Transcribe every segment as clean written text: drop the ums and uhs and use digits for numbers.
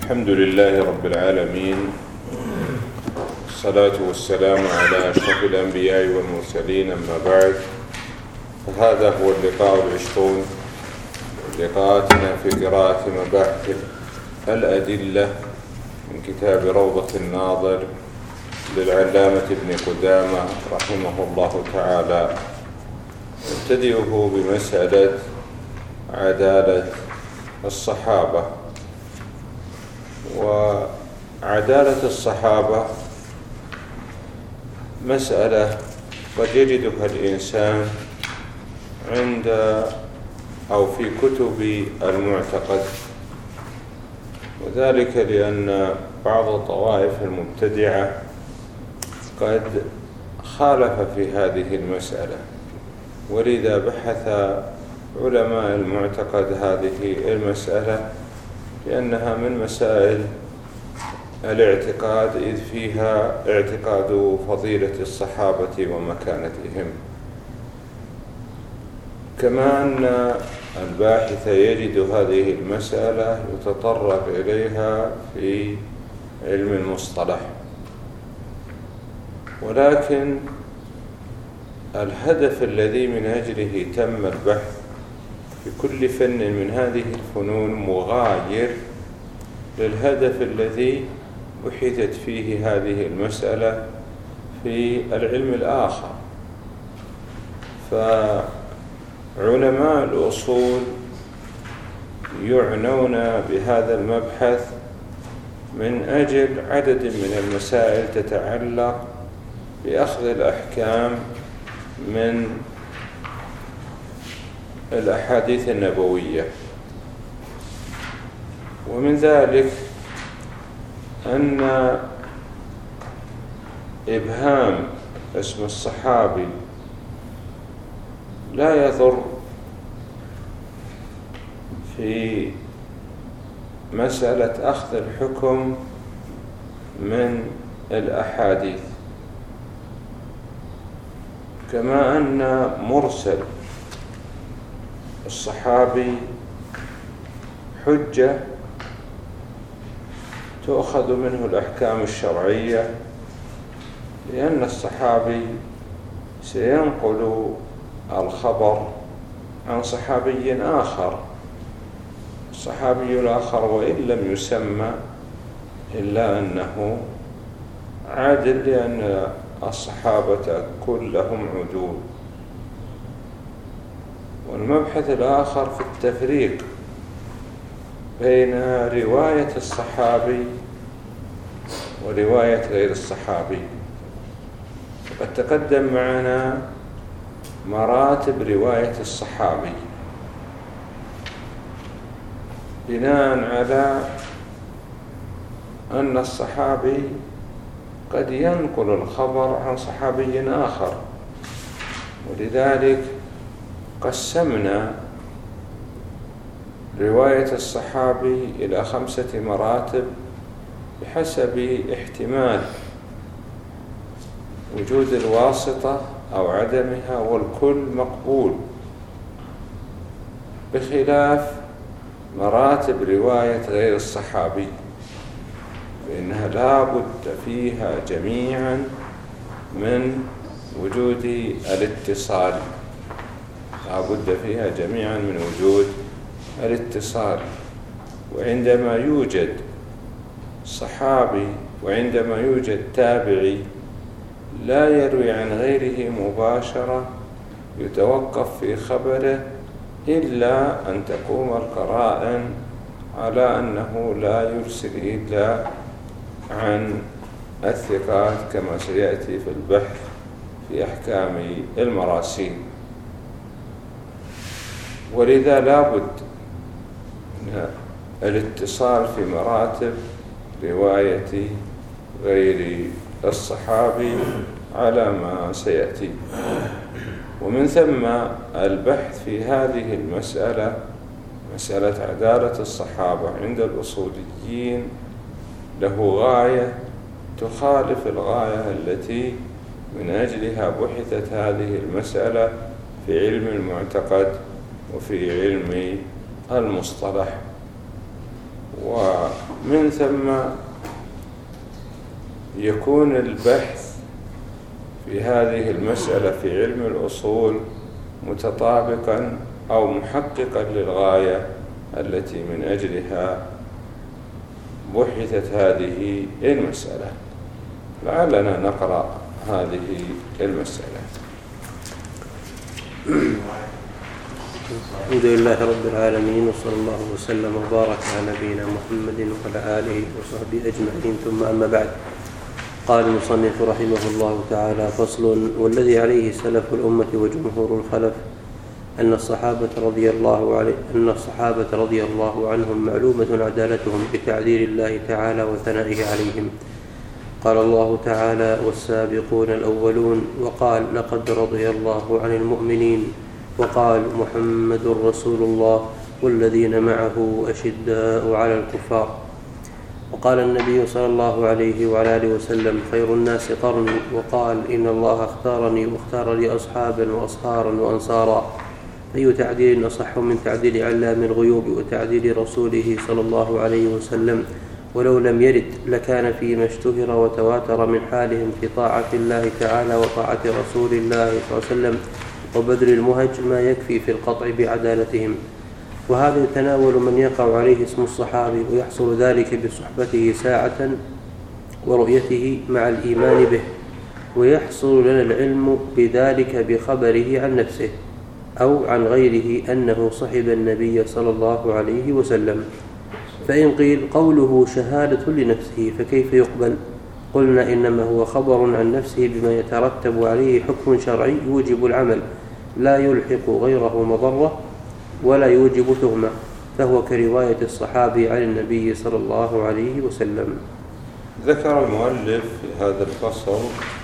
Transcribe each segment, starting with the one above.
الحمد لله رب العالمين، والصلاة والسلام على أشرف الأنبياء والمرسلين، أما بعد، فهذا هو اللقاء العشرون لقاءاتنا في قراءة مباحث الأدلة من كتاب روضة الناظر للعلامة ابن قدامة رحمه الله تعالى. نبتدئه بمسألة عدالة الصحابة. وعدالة الصحابة مسألة قد يجدها الإنسان عند أو في كتب المعتقد، وذلك لأن بعض الطوائف المبتدعة قد خالف في هذه المسألة، ولذا بحث علماء المعتقد هذه المسألة لأنها من مسائل الاعتقاد، إذ فيها اعتقاد فضيلة الصحابة ومكانتهم. كما أن الباحث يجد هذه المسألة يتطرق إليها في علم المصطلح، ولكن الهدف الذي من أجله تم البحث في كل فن من هذه الفنون مغاير للهدف الذي بحثت فيه هذه المسألة في العلم الآخر. فعلماء الأصول يعنون بهذا المبحث من أجل عدد من المسائل تتعلق بأخذ الأحكام من الأحاديث النبوية، ومن ذلك أن إبهام اسم الصحابي لا يضر في مسألة أخذ الحكم من الأحاديث، كما أن مرسل الصحابي حجة تؤخذ منه الأحكام الشرعية، لأن الصحابي سينقل الخبر عن صحابي آخر. الصحابي الآخر وإن لم يسمى إلا أنه عادل، لأن الصحابة كلهم عدول. والمبحث الآخر في التفريق بين رواية الصحابي ورواية غير الصحابي. وقد تقدم معنا مراتب رواية الصحابي بناء على أن الصحابي قد ينقل الخبر عن صحابي آخر، ولذلك قسمنا رواية الصحابي إلى 5 مراتب بحسب احتمال وجود الواسطة أو عدمها، والكل مقبول، بخلاف مراتب رواية غير الصحابي فإنها لا بد فيها جميعا من وجود الاتصال، لا بد فيها جميعا من وجود الاتصال. وعندما يوجد صحابي وعندما يوجد تابعي لا يروي عن غيره مباشرة، يتوقف في خبره إلا أن تقوم القرائن على أنه لا يرسل إلا عن الثقات، كما سيأتي في البحث في أحكام المراسيل. ولذا لا بد من الاتصال في مراتب رواية غير الصحابي على ما سيأتي. ومن ثم البحث في هذه المسألة، مسألة عدالة الصحابة، عند الأصوليين له غاية تخالف الغاية التي من أجلها بحثت هذه المسألة في علم المعتقد وفي علم المصطلح. ومن ثم يكون البحث في هذه المسألة في علم الأصول متطابقا أو محققا للغاية التي من أجلها بحثت هذه المسألة. لعلنا نقرأ هذه المسألة. الحمد لله رب العالمين، وصلى الله وسلم وبارك على نبينا محمد وعلى آله وصحبه أجمعين، ثم أما بعد. قال المصنف رحمه الله تعالى: فصل. والذي عليه سلف الأمة وجمهور الخلف أن الصحابة رضي الله عنهم معلومة عدالتهم بتعديل الله تعالى وثنائه عليهم. قال الله تعالى: والسابقون الأولون، وقال: لقد رضي الله عن المؤمنين، وقال: محمد رسول الله والذين معه أشداء على الكفار. وقال النبي صلى الله عليه وعلى آله وسلم: خير الناس قرني. وقال: إن الله اختارني واختار لي أصحابا وأصهارا وأنصارا. أي تعديل أصح من تعديل علام الغيوب وتعديل رسوله صلى الله عليه وسلم؟ ولو لم يرد لكان فيما اشتهر وتواتر من حالهم في طاعة الله تعالى وطاعة رسول الله صلى الله عليه وسلم وبذل المهج ما يكفي في القطع بعدالتهم. وهذا يتناول من يقع عليه اسم الصحابي، ويحصل ذلك بصحبته ساعة ورؤيته مع الإيمان به، ويحصل لنا العلم بذلك بخبره عن نفسه أو عن غيره أنه صحب النبي صلى الله عليه وسلم. فإن قيل قوله شهادة لنفسه فكيف يقبل؟ قلنا: إنما هو خبر عن نفسه بما يترتب عليه حكم شرعي يوجب العمل، لا يلحق غيره مضرة ولا يوجب تهمة، فهو كرواية الصحابي عن النبي صلى الله عليه وسلم. ذكر المؤلف في هذا الفصل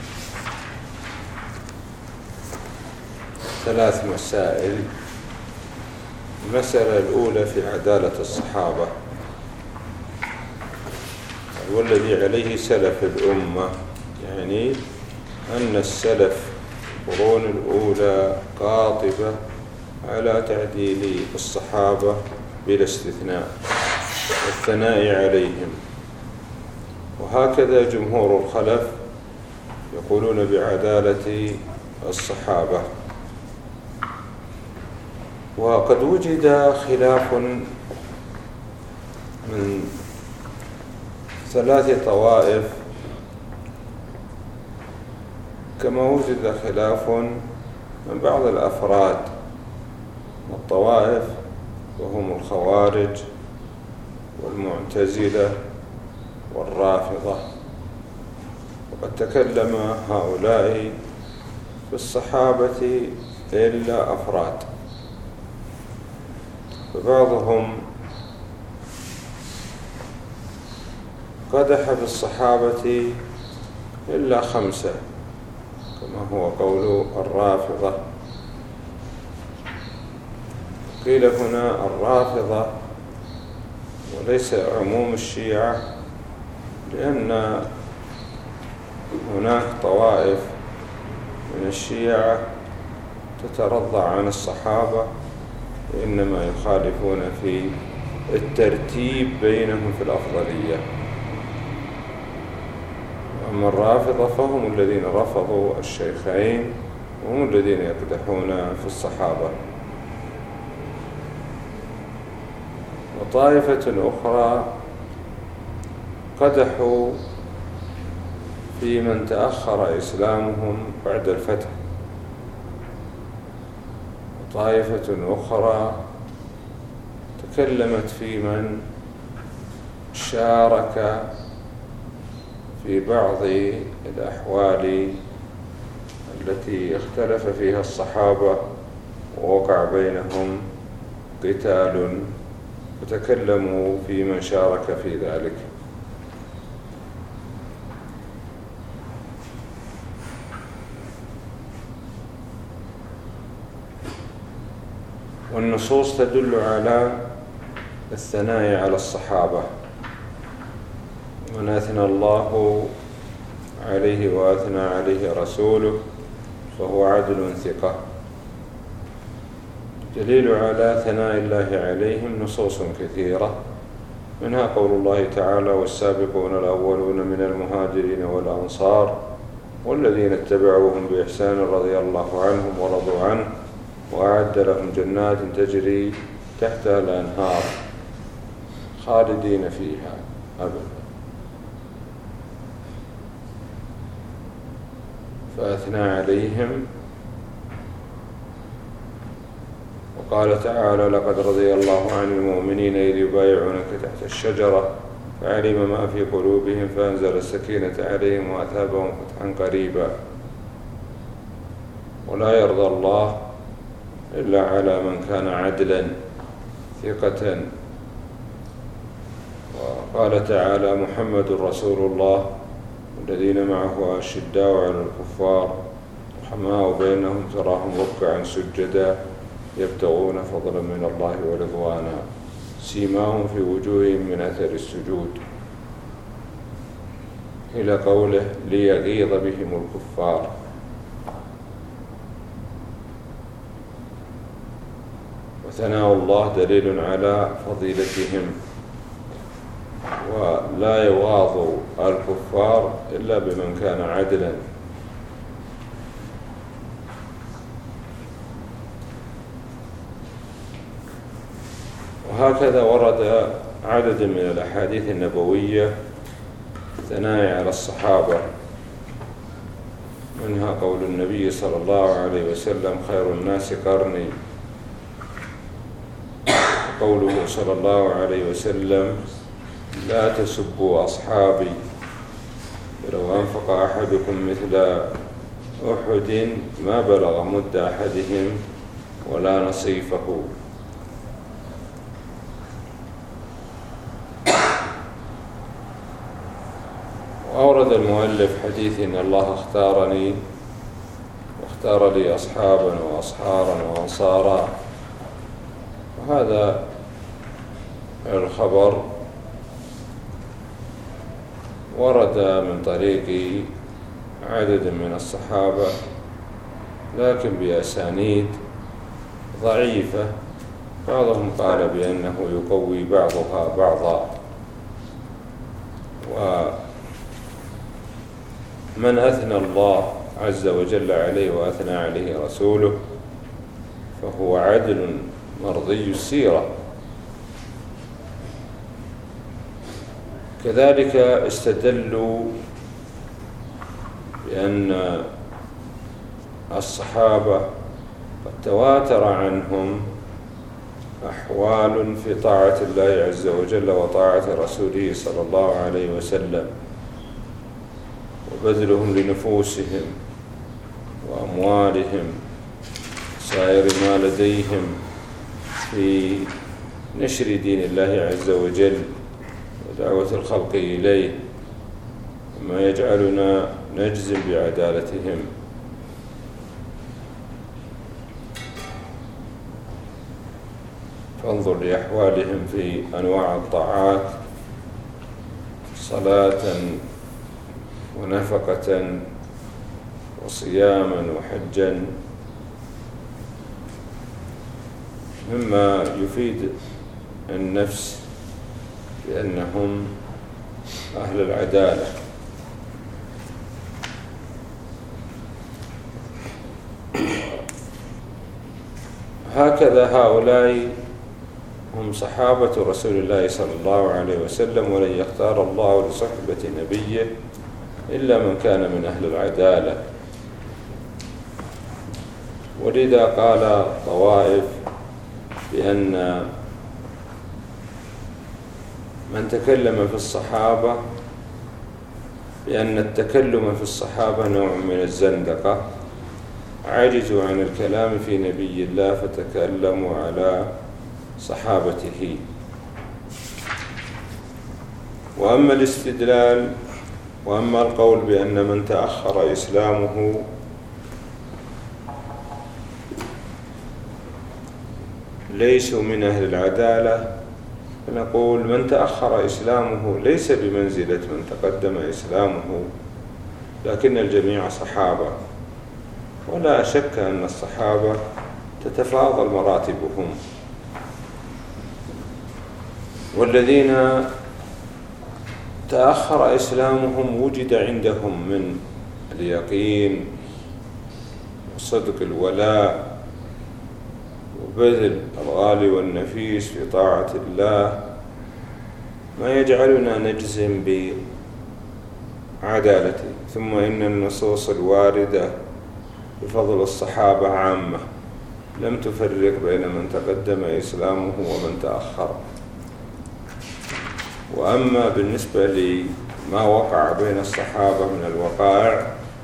3 مسائل. المسألة الأولى في عدالة الصحابة، والذي عليه سلف الأمة، يعني أن السلف القرون الأولى قاطبة على تعديل الصحابة بلا استثناء والثناء عليهم. وهكذا جمهور الخلف يقولون بعدالة الصحابة. وقد وجد خلاف من 3 طوائف، كما وجد خلاف من بعض الأفراد والطوائف، وهم الخوارج والمعتزلة والرافضة. وقد تكلم هؤلاء في الصحابة إلا أفراد، فبعضهم قدح في الصحابة إلا 5 كما هو قول الرافضة. قيل هنا الرافضة وليس عموم الشيعة، لأن هناك طوائف من الشيعة تترضع عن الصحابة، وإنما يخالفون في الترتيب بينهم في الأفضلية. أما الرافضة فهم الذين رفضوا الشيخين، وهم الذين يقدحون في الصحابة. وطائفة أخرى قدحوا في من تأخر إسلامهم بعد الفتح. وطائفة أخرى تكلمت في من شارك في بعض الأحوال التي اختلف فيها الصحابة ووقع بينهم قتال، وتكلموا في من شارك في ذلك. والنصوص تدل على الثناء على الصحابة: من أثنى الله عليه وأثنى عليه رسوله فهو عدل ثقة. دليل على ثناء الله عليهم نصوص كثيرة، منها قول الله تعالى: والسابقون الأولون من المهاجرين والأنصار والذين اتبعوهم بإحسان رضي الله عنهم ورضوا عنه وأعد لهم جنات تجري تحتها الأنهار خالدين فيها أبدا. فأثنى عليهم وقال تعالى: لقد رضي الله عن المؤمنين إذ يبايعونك تحت الشجرة فعلم ما في قلوبهم فأنزل السكينة عليهم وأثابهم فتحا قريبا. ولا يرضى الله إلا على من كان عدلا ثقة. وقال تعالى: محمد رسول الله والذين معه أشداء على الكفار رحماء بينهم تراهم ركعا سجدا يبتغون فضلا من الله ورضوانا سيماهم في وجوههم من أثر السجود، إلى قوله: ليغيظ بهم الكفار. وثناء الله دليل على فضيلتهم، ولا يواظ الكفار إلا بمن كان عدلا. وهكذا ورد عدد من الأحاديث النبوية ثناء على الصحابة، منها قول النبي صلى الله عليه وسلم: خير الناس قرني، قوله صلى الله عليه وسلم: لا تسبوا أصحابي، ولو أنفق أحدكم مثل أحد ما بلغ مد أحدهم ولا نصيفه. وأورد المؤلف حديث: إن الله اختارني واختار لي أصحابا وأصهارا وأنصارا. وهذا الخبر ورد من طريق عدد من الصحابة لكن بأسانيد ضعيفة، بعضهم قال بأنه يقوي بعضها بعضا. ومن أثنى الله عز وجل عليه وأثنى عليه رسوله فهو عدل مرضي السيرة. كذلك استدلوا بأن الصحابة قد تواتر عنهم أحوال في طاعة الله عز وجل وطاعة رسوله صلى الله عليه وسلم، وبذلهم لنفوسهم وأموالهم سائر ما لديهم في نشر دين الله عز وجل ودعوة الخلق إليه، وما يجعلنا نجزم بعدالتهم. فانظر لأحوالهم في أنواع الطاعات: صلاة ونفقة وصياما وحجا، مما يفيد النفس بأنهم أهل العدالة. هكذا هؤلاء هم صحابة رسول الله صلى الله عليه وسلم، ولن يختار الله لصحبة نبيه إلا من كان من أهل العدالة. ولذا قال طوائف بأن من تكلم في الصحابة بأن التكلم في الصحابة نوع من الزندقة، عجزوا عن الكلام في نبي الله فتكلموا على صحابته. وأما الاستدلال وأما القول بأن من تأخر إسلامه ليسوا من أهل العدالة، فنقول من تأخر إسلامه ليس بمنزلة من تقدم إسلامه، لكن الجميع صحابة، ولا شك أن الصحابة تتفاضل مراتبهم، والذين تأخر إسلامهم وجد عندهم من اليقين وصدق الولاء وبذل الغالي والنفيس في طاعة الله ما يجعلنا نجزم بعدالته. ثم إن النصوص الواردة بفضل الصحابة عامة لم تفرق بين من تقدم إسلامه ومن تأخر. وأما بالنسبة لما وقع بين الصحابة من الوقائع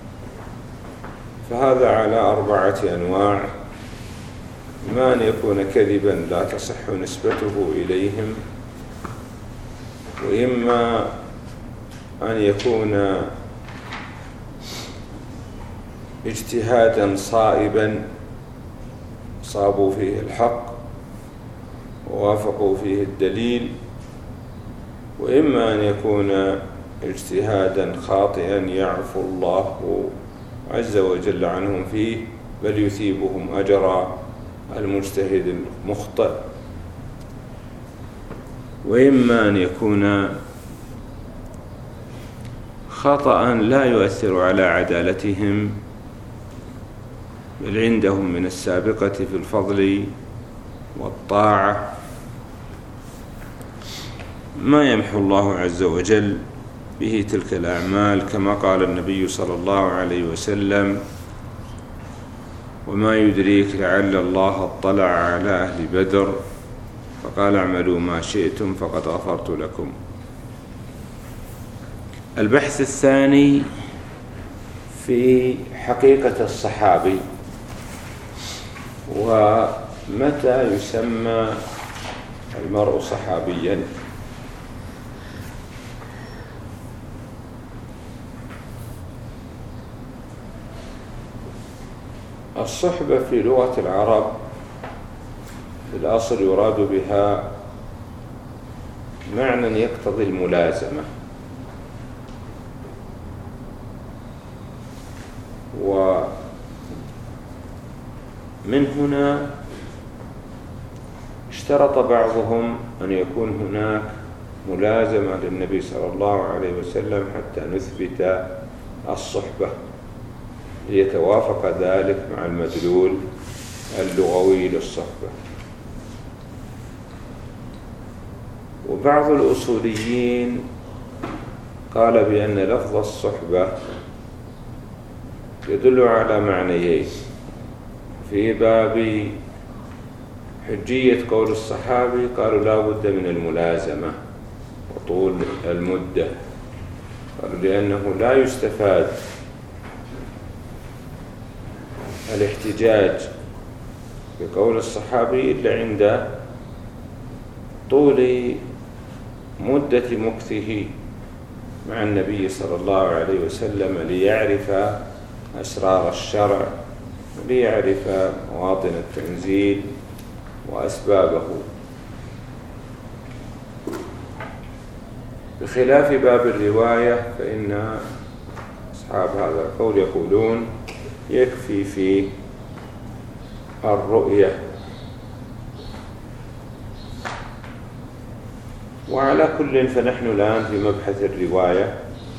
فهذا على 4 أنواع: إما أن يكون كذبا لا تصح نسبته إليهم، وإما أن يكون اجتهادا صائبا صابوا فيه الحق ووافقوا فيه الدليل، وإما أن يكون اجتهادا خاطئا يعفو الله عز وجل عنهم فيه بل يثيبهم أجر المجتهد المخطئ، وإما أن يكون خطأ لا يؤثر على عدالتهم بل عندهم من السابقة في الفضل والطاعة ما يمحو الله عز وجل به تلك الأعمال، كما قال النبي صلى الله عليه وسلم: وما يدريك لعل الله اطلع على أهل بدر فقال اعملوا ما شئتم فقد غفرت لكم. البحث الثاني في حقيقة الصحابي، ومتى يسمى المرء صحابيا. الصحبة في لغة العرب في الأصل يراد بها معنى يقتضي الملازمة، ومن هنا اشترط بعضهم أن يكون هناك ملازمة للنبي صلى الله عليه وسلم حتى نثبت الصحبة، ليتوافق ذلك مع المدلول اللغوي للصحبة. وبعض الأصوليين قال بأن لفظ الصحبة يدل على معنيين: في باب حجية قول الصحابي قالوا لا بد من الملازمة وطول المدة، قالوا لأنه لا يستفاد الاحتجاج بقول الصحابي إلا عند طول مدة مكثه مع النبي صلى الله عليه وسلم ليعرف أسرار الشرع وليعرف مواطن التنزيل وأسبابه، بخلاف باب الرواية فإن أصحاب هذا القول يقولون يكفي في الرؤية. وعلى كل فنحن الآن في مبحث الرواية،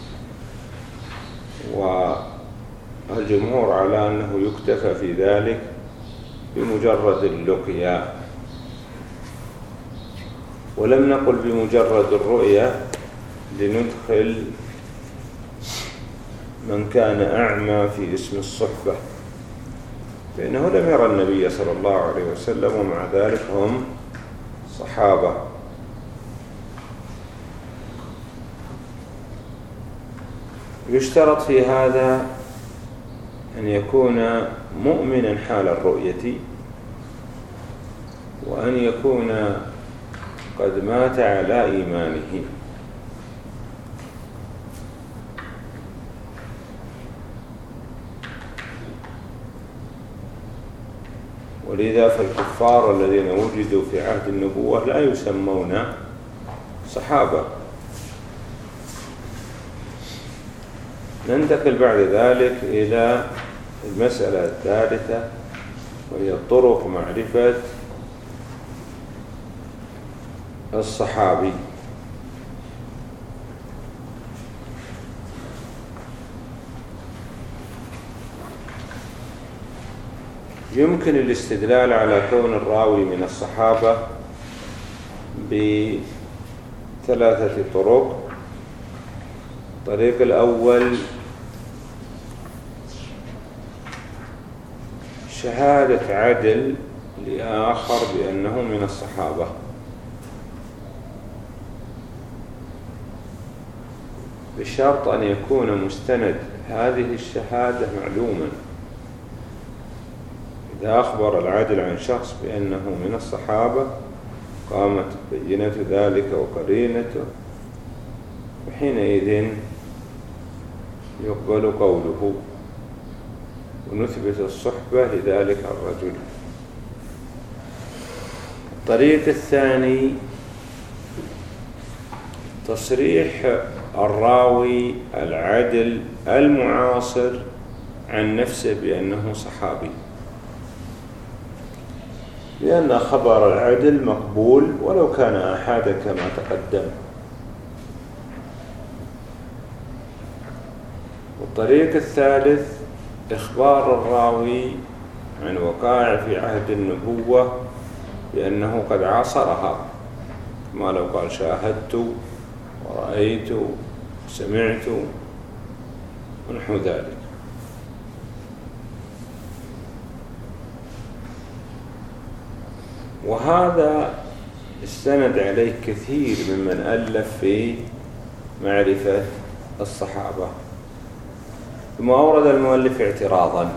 والجمهور على أنه يكتفى في ذلك بمجرد اللقيا، ولم نقل بمجرد الرؤية لندخل من كان أعمى في اسم الصحبة، فإنه لم يرى النبي صلى الله عليه وسلم ومع ذلك هم صحابة. يشترط في هذا أن يكون مؤمنا حال الرؤية، وأن يكون قد مات على إيمانه. ولذا فالكفار الذين وجدوا في عهد النبوة لا يسمون صحابة. ننتقل بعد ذلك إلى المسألة الثالثة، وهي طرق معرفة الصحابي. يمكن الاستدلال على كون الراوي من الصحابة بثلاثة طرق. الطريق الأول شهادة عدل لآخر بأنه من الصحابة، بشرط أن يكون مستند هذه الشهادة معلوما. إذا أخبر العدل عن شخص بأنه من الصحابة قامت بينة ذلك وقرينته، وحينئذ يقبل قوله ونثبت الصحبة لذلك الرجل. الطريق الثاني تصريح الراوي العدل المعاصر عن نفسه بأنه صحابي، لأن خبر العدل مقبول ولو كان أحادا كما تقدم. والطريق الثالث إخبار الراوي عن وقائع في عهد النبوة بأنه قد عاصرها، ما لو قال شاهدت ورأيت وسمعت ونحو ذلك. وهذا استند عليه كثير ممن ألف في معرفة الصحابة. ثم أورد المؤلف اعتراضا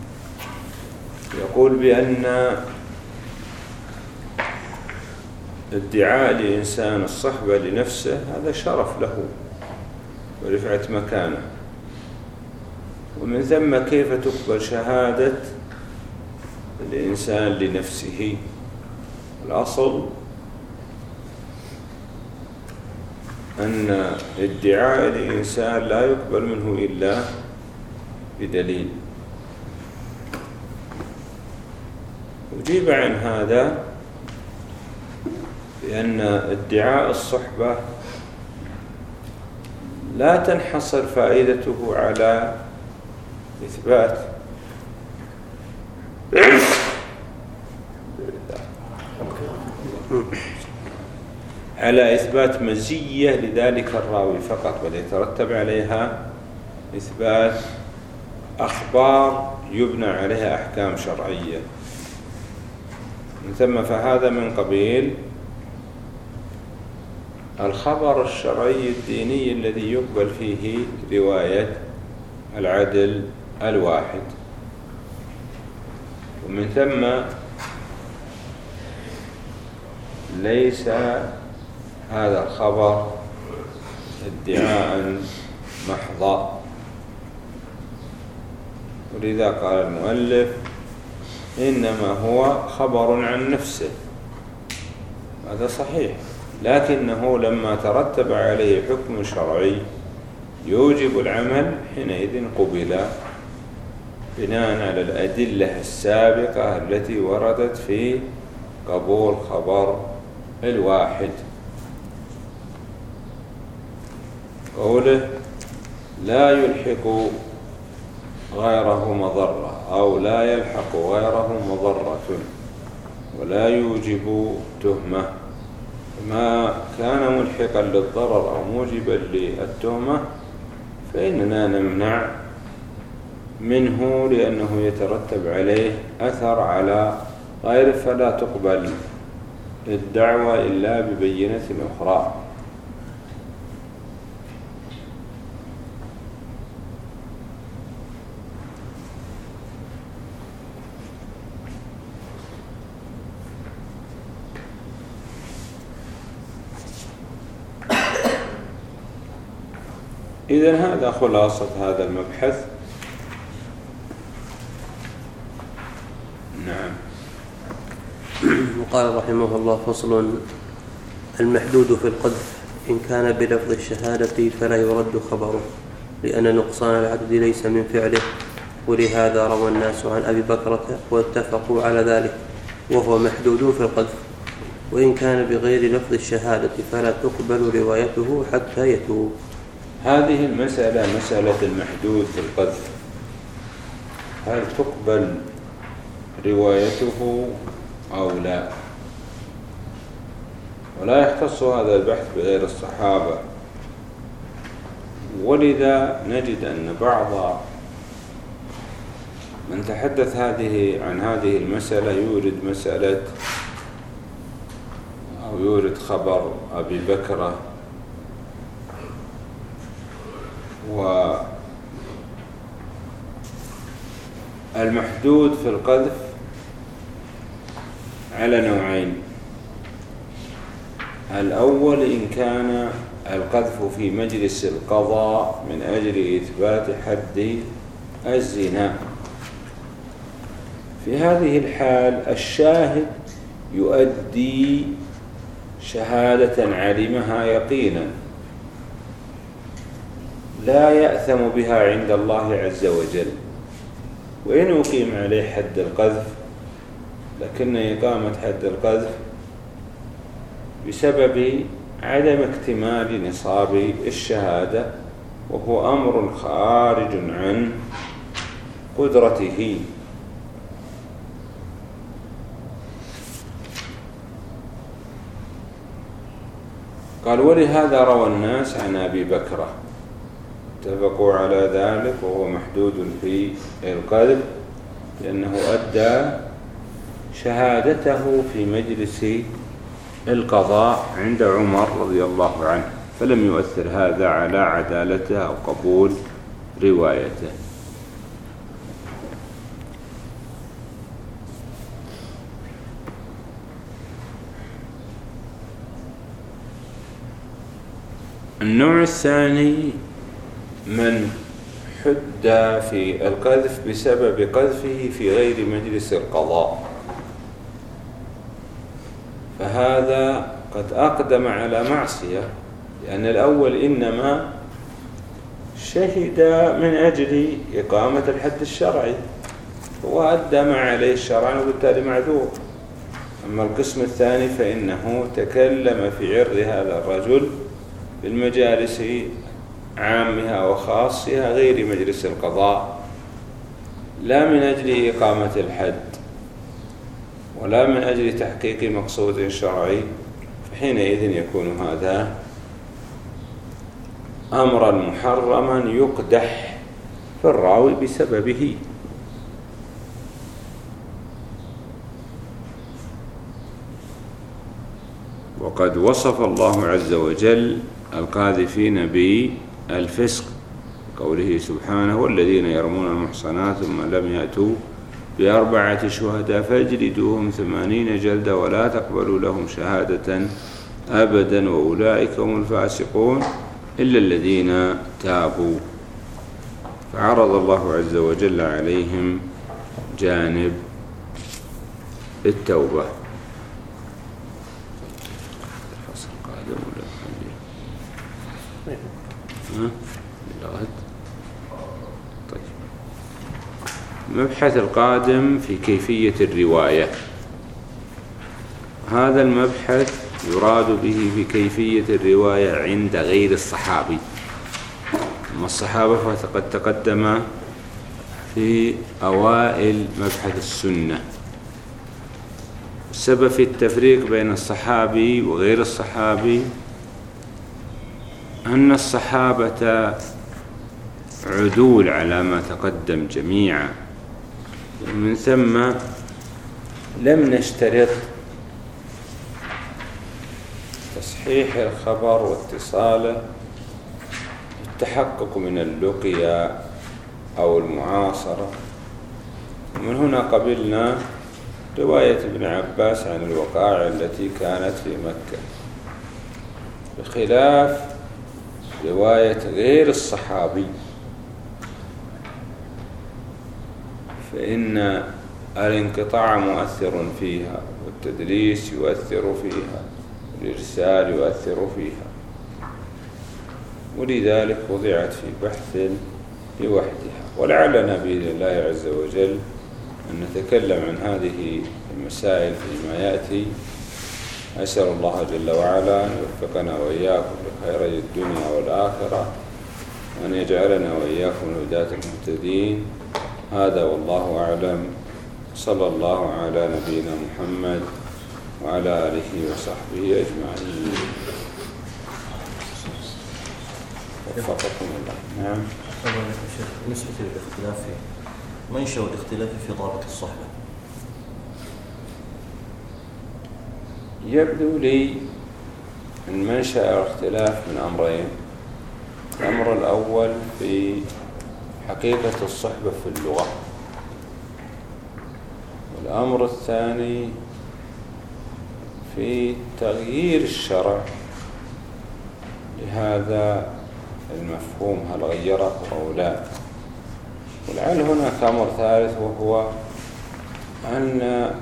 يقول بأن ادعاء لإنسان الصحبة لنفسه هذا شرف له ورفعة مكانه، ومن ثم كيف تقبل شهادة الإنسان لنفسه؟ الأصل أن ادعاء الإنسان لا يقبل منه إلا بدليل. أجيب عن هذا بأن ادعاء الصحبة لا تنحصر فائدته على إثبات مزية لذلك الراوي فقط، بل يترتب عليها إثبات أخبار يبنى عليها أحكام شرعية. من ثم فهذا من قبيل الخبر الشرعي الديني الذي يقبل فيه رواية العدل الواحد. ومن ثم ليس هذا الخبر ادعاء محضا، ولذا قال المؤلف إنما هو خبر عن نفسه. هذا صحيح، لكنه لما ترتب عليه حكم شرعي يوجب العمل حينئذ قبل بناء على الأدلة السابقة التي وردت في قبول خبر الواحد. قوله لا يلحق غيره مضرة أو لا يلحق غيره مضرة ولا يوجب تهمة، ما كان ملحقا للضرر أو موجبا للتهمة فإننا نمنع منه لأنه يترتب عليه أثر على غيره، فلا تقبل الدعوة إلا ببينة أخرى. إذن هذا خلاصة هذا المبحث. نعم. قال رحمه الله: فصل: المحدود في القذف إن كان بلفظ الشهادة فلا يرد خبره، لأن نقصان العدد ليس من فعله، ولهذا روى الناس عن أبي بكرة واتفقوا على ذلك، وهو محدود في القذف. وإن كان بغير لفظ الشهادة فلا تقبل روايته حتى يتوب. هذه المسألة مسألة المحدود في القذف، هل تقبل روايته أو لا؟ ولا يختص هذا البحث بغير الصحابة، ولذا نجد أن بعض من تحدث عن هذه المسألة يورد مسألة أو يورد خبر أبي بكرة، والمحدود في القذف على نوعين: الأول إن كان القذف في مجلس القضاء من أجل إثبات حد الزنا، في هذه الحال الشاهد يؤدي شهادة علمها يقينا لا يأثم بها عند الله عز وجل، وإن أقيم عليه حد القذف لكن إقامة حد القذف بسبب عدم اكتمال نصاب الشهادة، وهو أمر خارج عن قدرته. قال: ولهذا روى الناس عن أبي بكرة، اتفقوا على ذلك، وهو محدود في القذف لأنه أدى شهادته في مجلس القضاء عند عمر رضي الله عنه، فلم يؤثر هذا على عدالته أو قبول روايته. النوع الثاني من حد في القذف بسبب قذفه في غير مجلس القضاء، فهذا قد أقدم على معصية، لأن الأول إنما شهد من أجل إقامة الحد الشرعي، وأدى ما عليه الشرع وبالتالي معذور. أما القسم الثاني فإنه تكلم في عرض هذا الرجل بالمجالس عامها وخاصها غير مجلس القضاء، لا من أجل إقامة الحد ولا من أجل تحقيق مقصود شرعي، فحينئذ يكون هذا أمرا محرما يقدح في الراوي بسببه. وقد وصف الله عز وجل القاذفين بالفسق، قوله سبحانه: والذين يرمون المحصنات ثم لم يأتوا ب4 شهداء فاجلدوهم 80 جلدة ولا تقبلوا لهم شهادة أبدا وأولئك هم الفاسقون إلا الذين تابوا. فعرض الله عز وجل عليهم جانب التوبة. طيب، المبحث القادم في كيفية الرواية. هذا المبحث يراد به في كيفية الرواية عند غير الصحابي. أما الصحابة فقد تقدم في أوائل مبحث السنة. السبب في التفريق بين الصحابي وغير الصحابي أن الصحابة عدول على ما تقدم جميعا، ومن ثم لم نشترط تصحيح الخبر واتصاله التحقق من اللقيا أو المعاصرة. ومن هنا قبلنا رواية ابن عباس عن الوقائع التي كانت في مكة، بخلاف رواية غير الصحابي، فإن الانقطاع مؤثر فيها، والتدليس يؤثر فيها، والإرسال يؤثر فيها، ولذلك وضعت في بحث لوحدها. ولعلنا بإذن الله عز وجل أن نتكلم عن هذه المسائل فيما يأتي أسأل الله جل وعلا أن يوفقنا وإياكم لخيري الدنيا والآخرة، وأن يجعلنا وإياكم الهداة المهتدين. هذا والله أعلم. صلى الله على نبينا محمد وعلى آله وصحبه أجمعين. وفقكم الله. نعم. بالنسبة للاختلاف منشأ الاختلاف في ضابط الصحبة، يبدو لي أن منشأ الاختلاف من أمرين. الأمر الأول في حقيقة الصحبة في اللغة، والأمر الثاني في تغيير الشرع لهذا المفهوم، هل غيره أو لا. ولعل هناك أمر ثالث، وهو أن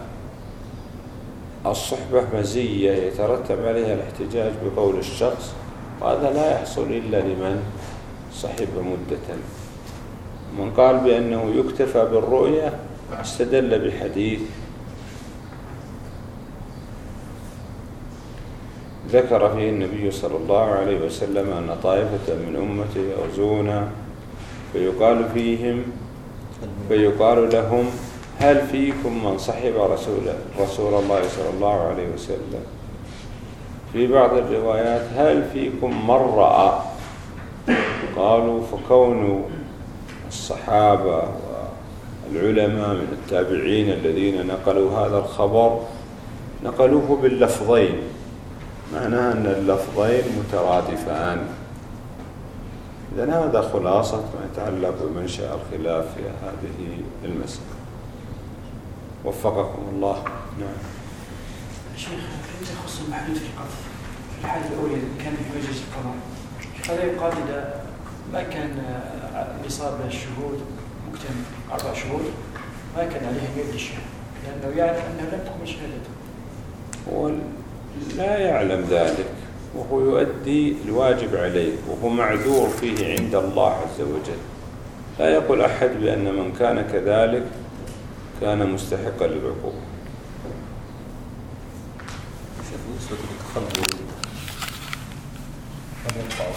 الصحبة مزية يترتب عليها الاحتجاج بقول الشخص، وهذا لا يحصل إلا لمن صحب مدة. من قال بأنه يكتفى بالرؤية استدل بحديث ذكر فيه النبي صلى الله عليه وسلم أن طائفة من أمتي يغزون فيقال لهم هل فيكم من صحب رسول الله صلى الله عليه وسلم؟ في بعض الروايات هل فيكم من رأى؟ قالوا فكون الصحابة والعلماء من التابعين الذين نقلوا هذا الخبر نقلوه باللفظين، معناه أن اللفظين مترادفان. إذن هذا خلاصة ما يتعلق بمنشأ الخلاف في هذه المسألة. وفقكم الله. نعم. شيخ، فيما يخص المحدود في القتل في الحالة الأولى كان يحوج القضاء، هذا يقال إذا ما كان نصاب الشهود مكتمل 4 شهور ما كان عليهم يد الشهادة، لأنه يعرف أنه لم تكن شهادته. هو لا يعلم ذلك، وهو يؤدي الواجب عليه، وهو معذور فيه عند الله عز وجل. لا يقول أحد بأن من كان كذلك كان مستحقا للعقوبة. بالنسبة للتخلف